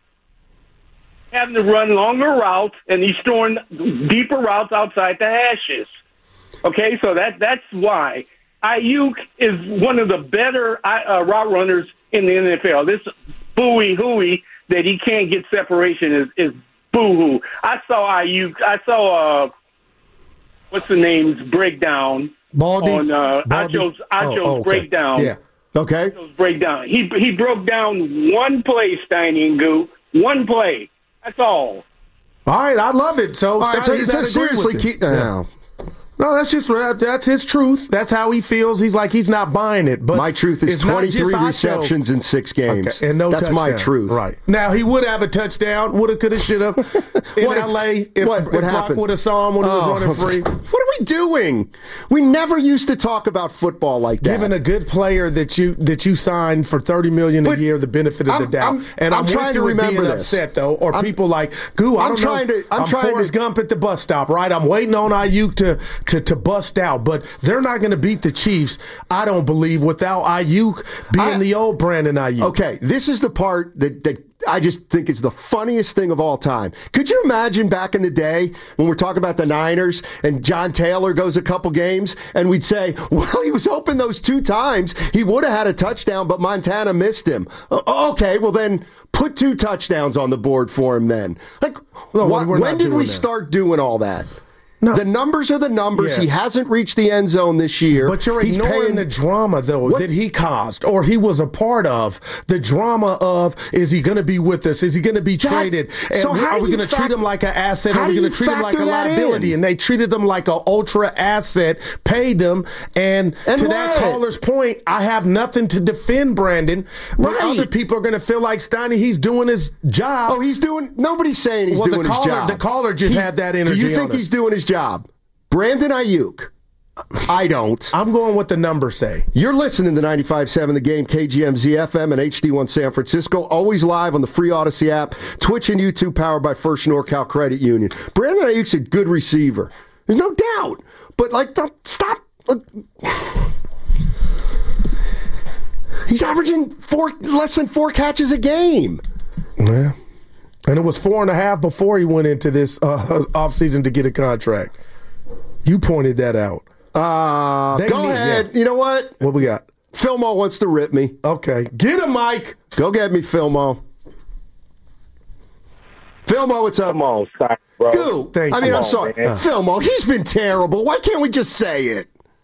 having to run longer routes, and he's throwing deeper routes outside the hashes. Okay, so that that's why. Ayuk is one of the better uh, route runners in the N F L. This booey hooey that he can't get separation is, is boo-hoo. I saw Ayuk. I saw, uh, what's the name's breakdown Baldy? on uh, Baldy? Acho's, Acho's oh, okay. breakdown. Yeah. Okay. Acho's breakdown. He, he broke down one play, Steiny and Goo. One play. That's all. All right, I love it. So, all right, so, so seriously, keep, uh, no, that's just that's his truth. That's how he feels. He's like he's not buying it. But my truth is twenty-three receptions in six games, okay, and no that's touchdown. my truth. Right now, he would have a touchdown. Woulda, coulda, shoulda. In what L A, if, if, what, if what Brock would have saw him when he was oh, running free. What are we doing? We never used to talk about football like that. Giving a good player that you that you signed for thirty million but a year the benefit of I'm, the doubt. I'm, and I'm, I'm trying to remember being this. Upset though, or I'm, people like Goo. I I'm don't trying know. to. I'm, I'm trying Forrest to. Gump at the bus stop. Right. I'm waiting on Ayuk to to to bust out. But they're not going to beat the Chiefs, I don't believe, without Ayuk being I, the old Brandon Ayuk. Okay, this is the part that, that I just think is the funniest thing of all time. Could you imagine back in the day when we're talking about the Niners and John Taylor goes a couple games and we'd say, well, he was open those two times. He would have had a touchdown, but Montana missed him. Okay, well then put two touchdowns on the board for him then. Like, no, wh- when did we that. start doing all that? No. The numbers are the numbers. Yeah. He hasn't reached the end zone this year. But you're He's ignoring paying, the drama, though, what? that he caused or he was a part of. The drama of, is he going to be with us? Is he going to be That, traded? And so how are do we you going to treat fact- him like an asset? how Or are we do going you to treat him like a factor that liability? in? And they treated him like an ultra asset, paid him. And, And to what? that caller's point, I have nothing to defend Brandon. But Right. other people are going to feel like Steiny, he's doing his job. Oh, he's doing. Nobody's saying he's Well, the doing caller- his job. the caller just had that energy Do you think on it. he's doing his job? Brandon Ayuk. I don't. I'm going with the numbers say. You're listening to ninety-five point seven The Game, K G M Z F M, and H D one San Francisco. Always live on the free Odyssey app, Twitch and YouTube, powered by First NorCal Credit Union. Brandon Ayuk's a good receiver. There's no doubt. But, like, don't, stop. Look. He's averaging four less than four catches a game. Yeah. And it was four and a half before he went into this uh, offseason to get a contract. You pointed that out. Uh, They go need- ahead. yeah. You know what? What we got? Philmo wants to rip me. Okay. Get him, Mike. Go get me, Philmo. Philmo, what's up? Come on, stop, bro. Goo. Thank I you. mean, Come I'm on, sorry. man. Philmo, he's been terrible. Why can't we just say it?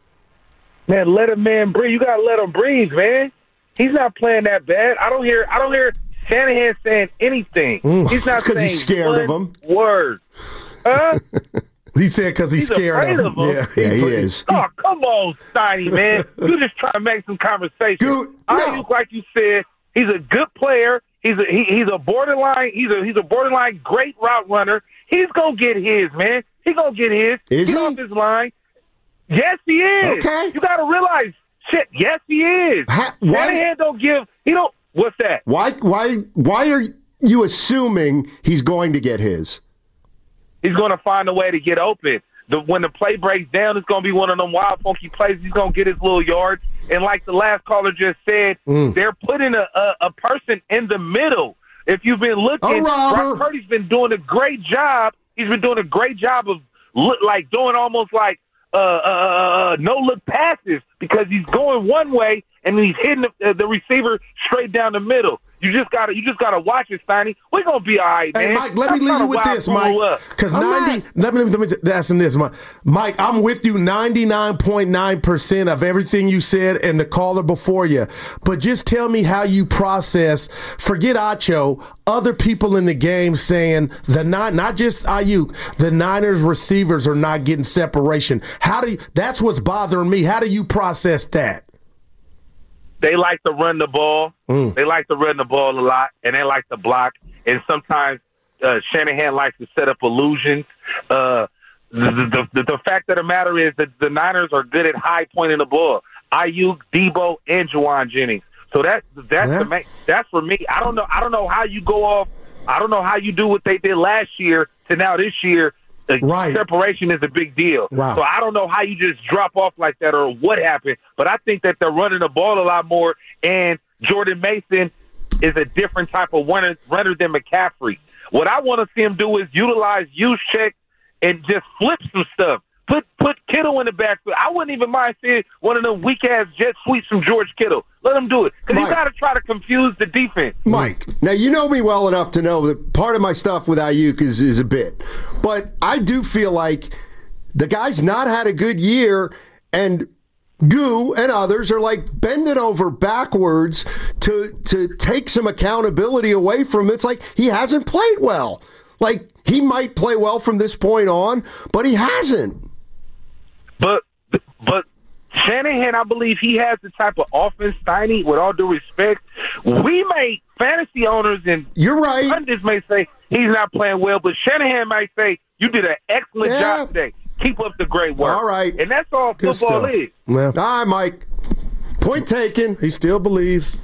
Man, let a man breathe. You gotta let him breathe, man. He's not playing that bad. I don't hear. I don't hear Shanahan saying anything. Mm. He's not It's 'cause saying he's scared one of him. Word. Huh? He said because he's, He's scared afraid of him. of him. Yeah, Yeah, he is. Oh, come on, Steiny, man. You just trying to make some conversation. Dude, no. Ayuk, like you said, he's a good player. He's a he, he's a borderline. He's a he's a borderline great route runner. He's gonna get his, man. He's gonna get his. Is Get he? off his line. Yes, he is. Okay. You got to realize, shit. Yes, he is. Ha- why- Shanahan don't give. He don't. What's that? Why? Why? Why are you assuming he's going to get his? He's going to find a way to get open. The, when the play breaks down, it's going to be one of them wild, funky plays. He's going to get his little yards. And like the last caller just said, Mm. they're putting a, a, a person in the middle. If you've been looking, A robber. Brock Purdy's been doing a great job. He's been doing a great job of look, like doing almost like uh, uh, uh, no-look passes because he's going one way and he's hitting the, uh, the receiver straight down the middle. You just gotta, you just gotta watch it, Steiny. We're gonna be all right, Hey, man. Mike, let me Stop leave trying you to with wild this, fool Mike. up. Because I'm ninety, let me let me let me ask him this, Mike. Mike, I'm with you ninety-nine point nine percent of everything you said and the caller before you. But just tell me how you process. Forget Acho. Other people in the game saying the not not just Ayuk, the Niners receivers are not getting separation. How do you, that's what's bothering me. How do you process that? They like to run the ball. Mm. They like to run the ball a lot, and they like to block. And sometimes uh, Shanahan likes to set up illusions. Uh, the, the, the, the fact of the matter is that the Niners are good at high pointing the ball. Ayuk, Debo, and Juwan Jennings. So that that's Yeah. the main, that's for me. I don't know. I don't know how you go off. I don't know how you do what they did last year to now this year. The Right. separation is a big deal. Wow. So I don't know how you just drop off like that or what happened, but I think that they're running the ball a lot more, and Jordan Mason is a different type of runner, runner than McCaffrey. What I want to see him do is utilize Juszczyk and just flip some stuff. Put put Kittle in the backfield. I wouldn't even mind seeing one of them weak-ass jet sweeps from George Kittle. Let him do it. Because you Mike. got to try to confuse the defense. Mike, now you know me well enough to know that part of my stuff with Ayuk is, is a bit. But I do feel like the guy's not had a good year, and Goo and others are like bending over backwards to to take some accountability away from him. It's like he hasn't played well. Like, he might play well from this point on, but he hasn't. But but Shanahan, I believe he has the type of offense, Steiny, with all due respect. We may, fantasy owners and You're right. pundits may say he's not playing well, but Shanahan might say, you did an excellent Yeah. job today. Keep up the great work. All right. And that's all Good football stuff. is. Well, All right, Mike. Point taken. he still believes.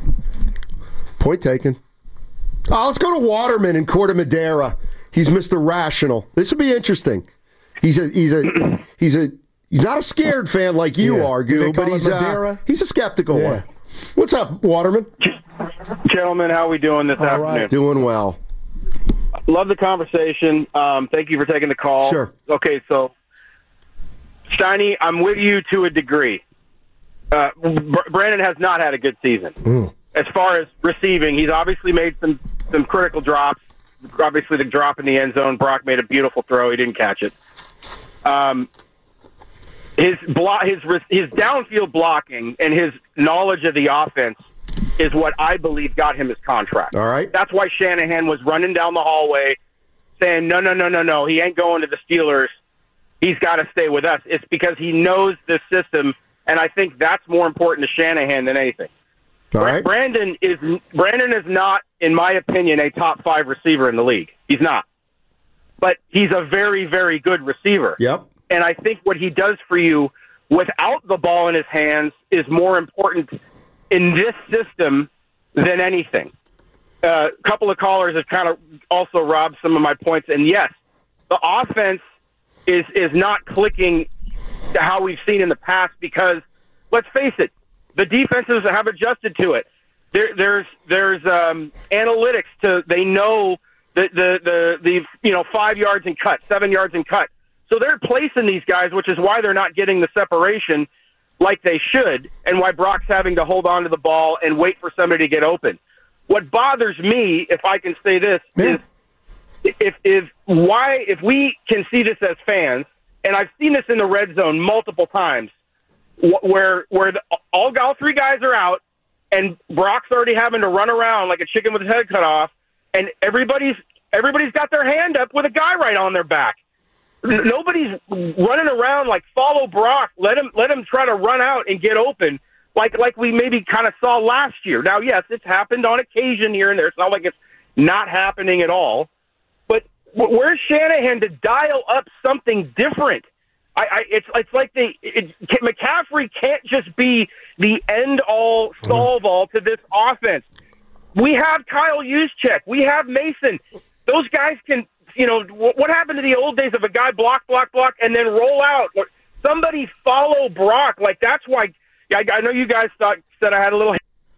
Point taken. Oh, let's go to Waterman in Corte Madera. He's Mister Rational. This will be interesting. He's a he's a he's a he's not a scared fan like you Yeah. are, Do they Goo, call but him he's uh, Madera? he's a skeptical Yeah. one. What's up, Waterman? Gentlemen, how we doing this All afternoon? right. Doing well. Love the conversation. Um, thank you for taking the call. Sure. Okay, so Steiny, I'm with you to a degree. Uh, Br- Brandon has not had a good season. Mm. As far as receiving, he's obviously made some, some critical drops. Obviously, the drop in the end zone, Brock made a beautiful throw. He didn't catch it. Um, his block, his his downfield blocking and his knowledge of the offense is what I believe got him his contract. All right. That's why Shanahan was running down the hallway saying, no, no, no, no, no, he ain't going to the Steelers. He's got to stay with us. It's because he knows the system, and I think that's more important to Shanahan than anything. All right. Brandon is Brandon is not, in my opinion, a top five receiver in the league. He's not. But he's a very, very good receiver. Yep. And I think what he does for you without the ball in his hands is more important in this system than anything. A uh, couple of callers have kind of also robbed some of my points. And yes, the offense is is not clicking how we've seen in the past because, let's face it, the defenses have adjusted to it. There, there's there's um, analytics to they know the, the the the you know five yards and cut, seven yards and cut. So they're placing these guys, which is why they're not getting the separation like they should, and why Brock's having to hold on to the ball and wait for somebody to get open. What bothers me, if I can say this, yeah. is if if why if we can see this as fans, and I've seen this in the red zone multiple times, where where the, all all three guys are out, and Brock's already having to run around like a chicken with his head cut off, and everybody's everybody's got their hand up with a guy right on their back. Nobody's running around like follow Brock. Let him let him try to run out and get open, like like we maybe kind of saw last year. Now, yes, it's happened on occasion here and there. It's not like it's not happening at all. But where's Shanahan to dial up something different? I, I it's it's like they it, McCaffrey can't just be the end all solve all to this offense. We have Kyle Juszczyk. We have Mason. Those guys can. You know, what happened to the old days of a guy block, block, block, and then roll out? Somebody follow Brock. Like, that's why I, I know you guys thought said I had a little.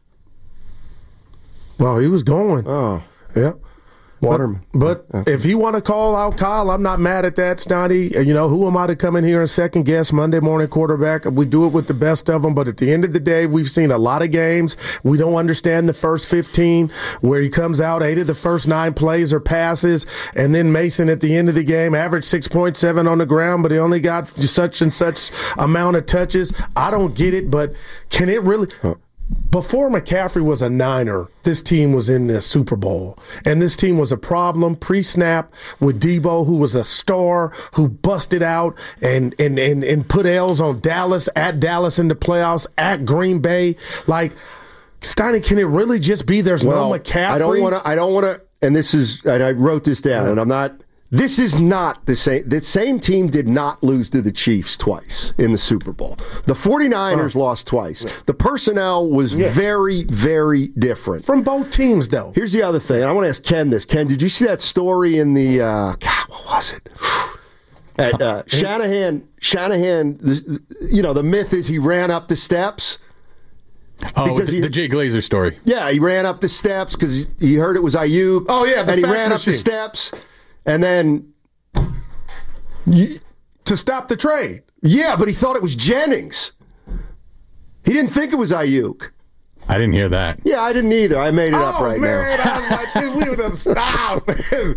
Well, he was going. Oh, yeah. Waterman. But, but if you want to call out Kyle, I'm not mad at that, Stoney. You know, who am I to come in here and second guess Monday morning quarterback? We do it with the best of them, but at the end of the day, we've seen a lot of games. We don't understand the first fifteen where he comes out, eight of the first nine plays are passes, and then Mason at the end of the game averaged six point seven on the ground, but he only got such and such amount of touches. I don't get it, but can it really – before McCaffrey was a Niner, this team was in the Super Bowl. And this team was a problem pre-snap with Debo, who was a star, who busted out and and, and, and put L's on Dallas, at Dallas in the playoffs, at Green Bay. Like, Steiny, can it really just be there's well, no McCaffrey? I don't want to, I don't want to, and this is, and I wrote this down, yeah. and I'm not, this is not the same. The same team did not lose to the Chiefs twice in the Super Bowl. The 49ers oh. lost twice. Yeah. The personnel was yeah. very, very different. From both teams, though. Here's the other thing. I want to ask Ken this. Ken, did you see that story in the, uh, God, what was it? At uh, Shanahan, Shanahan, you know, the myth is he ran up the steps. Oh, the, he, the Jay Glazer story. Yeah, he ran up the steps because he heard it was Ayuk. Oh, yeah, the and he ran machine. up the steps. And then you, to stop the trade. Yeah, but he thought it was Jennings. He didn't think it was Ayuk. I didn't hear that. Yeah, I didn't either. I made it oh, up right man, now. I was like, dude, we would have stopped.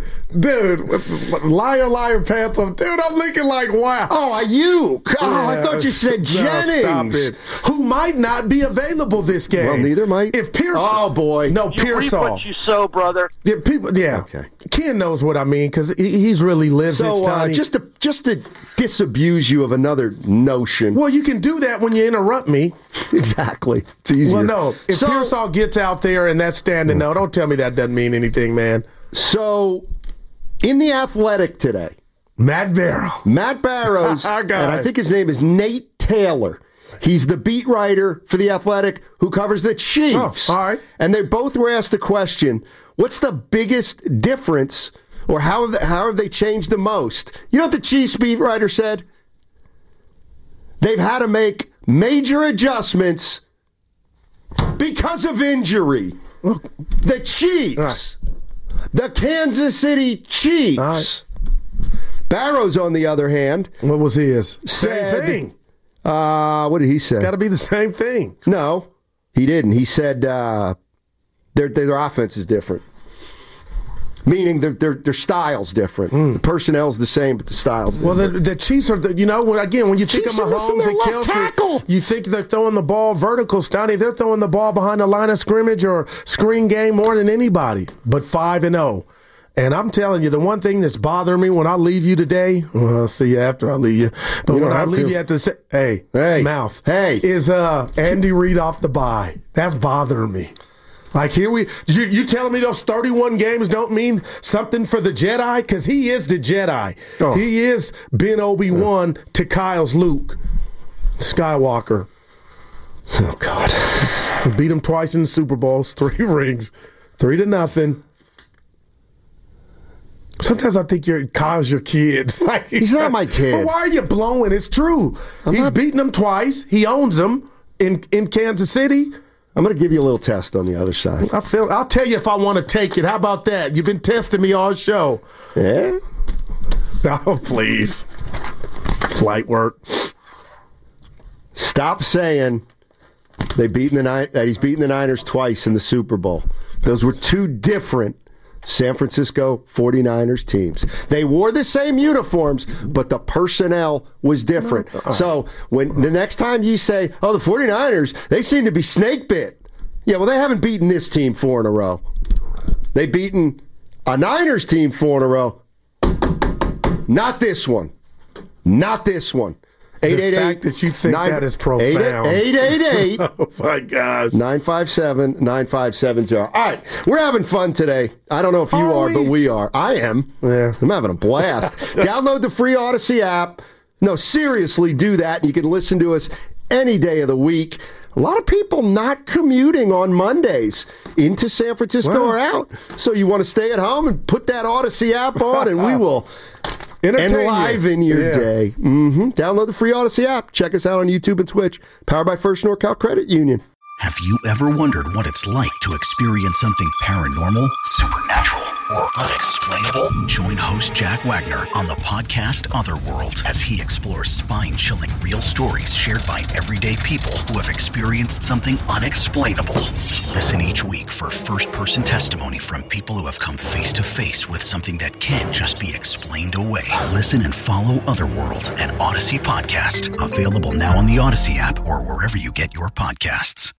Dude, liar, liar, pants on. Dude, I'm looking like, wow. Oh, Ayuk. Oh, yeah. I thought you said Jennings. No, stop it. Who might not be available this game. Well, neither might. If Pearson. Oh, boy. No, you Pearson. Reap what you sow, brother. Yeah, people, yeah. Okay. Ken knows what I mean because he, he's really lives so, it, Stoney. Uh, just to, just to disabuse you of another notion. Well, you can do that when you interrupt me. Exactly. It's easier. Well, no. If so, Pearsall gets out there and that's standing, no, don't tell me that doesn't mean anything, man. So, in The Athletic today, Matt Barrow. Matt Barrows, Our guy. and I think his name is Nate Taylor. He's the beat writer for The Athletic who covers the Chiefs. Oh, all right. And they both were asked the question, what's the biggest difference or how have, they, how have they changed the most? You know what the Chiefs beat writer said? They've had to make major adjustments because of injury. The Chiefs. Right. The Kansas City Chiefs. Right. Barrows, on the other hand. What was his? Said, same thing. Uh, what did he say? It's got to be the same thing. No, he didn't. He said uh, their, their offense is different. Meaning their their, their style's different. Mm. The personnel's the same, but the style's well, different. Well, the, the Chiefs are, the, you know, when, again, when you think Chiefs of Mahomes and Kelce, you think they're throwing the ball vertical, Stoney. They're throwing the ball behind the line of scrimmage or screen game more than anybody, but five and oh. And I'm telling you, the one thing that's bothering me when I leave you today, well, I'll see you after I leave you, but you when I leave to. you at the, hey, hey, mouth, hey, is uh, Andy Reid off the bye. That's bothering me. Like, here we, you, you telling me those thirty-one games don't mean something for the Jedi? Because he is the Jedi. Oh. He is Ben Obi-Wan yeah. to Kyle's Luke Skywalker. Oh, God. Beat him twice in the Super Bowls, three rings, three to nothing. Sometimes I think you're, Kyle's your kid. Like, he's not my kid. But why are you blowing? It's true. I'm he's not... beaten them twice. He owns them in, in Kansas City. I'm going to give you a little test on the other side. I feel. I'll tell you if I want to take it. How about that? You've been testing me all show. Yeah? Oh, please. It's light work. Stop saying they beaten the that he's beaten the Niners twice in the Super Bowl. Those were two different San Francisco forty-niners teams. They wore the same uniforms, but the personnel was different. So when the next time you say, oh, the forty-niners, they seem to be snake bit. Yeah, well, they haven't beaten this team four in a row. They've beaten a Niners team four in a row. Not this one. Not this one. eight eight eight, the fact that you think nine, that is profound. eight eight eight, oh, my gosh. nine five seven, nine five seven zero. All right, we're having fun today. I don't know if you are, are we? but we are. I am. Yeah. I'm having a blast. Download the free Odyssey app. No, seriously, do that. You can listen to us any day of the week. A lot of people not commuting on Mondays into San Francisco wow. or out. So you want to stay at home and put that Odyssey app on, and we will enliven your yeah. day. Mm-hmm. Download the free Odyssey app. Check us out on YouTube and Twitch. Powered by First NorCal Credit Union. Have you ever wondered what it's like to experience something paranormal, supernatural, or unexplainable? Join host Jack Wagner on the podcast Otherworld as he explores spine-chilling real stories shared by everyday people who have experienced something unexplainable. Listen each week for first-person testimony from people who have come face-to-face with something that can't just be explained away. Listen and follow Otherworld, an Odyssey podcast. Available now on the Odyssey app or wherever you get your podcasts.